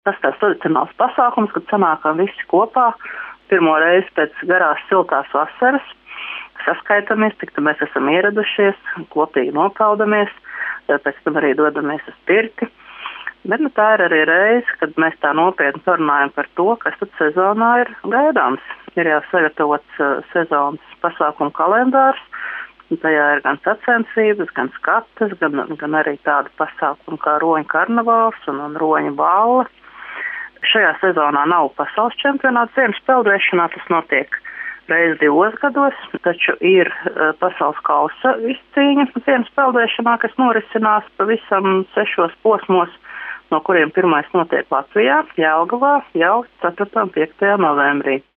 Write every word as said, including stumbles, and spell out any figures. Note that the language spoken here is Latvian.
Tas tāds tradicionāls pasākums, kad sanākam visi kopā pirmo reizi pēc garās siltās vasaras, saskaitamies, cik tad mēs esam ieradušies, kopīgi nopeldamies, pēc tam arī dodamies uz pirti. Bet nu, tā ir arī reize, kad mēs tā nopietni parunājam par to, kas tad sezonā ir gaidāms. Ir jau sagatavots uh, sezonas pasākumu kalendārs, un tajā ir gan sacensības, gan skates, gan, gan arī tāda pasākuma kā roņu karnevāls un, un roņu balla. Šajā sezonā nav pasaules čempionāts ziemas peldēšanā, tas notiek reiz divos gados, taču ir uh, pasaules kausa izcīņa ziemas peldēšanā, kas norisinās pavisam sešos posmos, no kuriem pirmais notiek Latvijā, Jelgavā, jau ceturtajā un piektajā novembrī.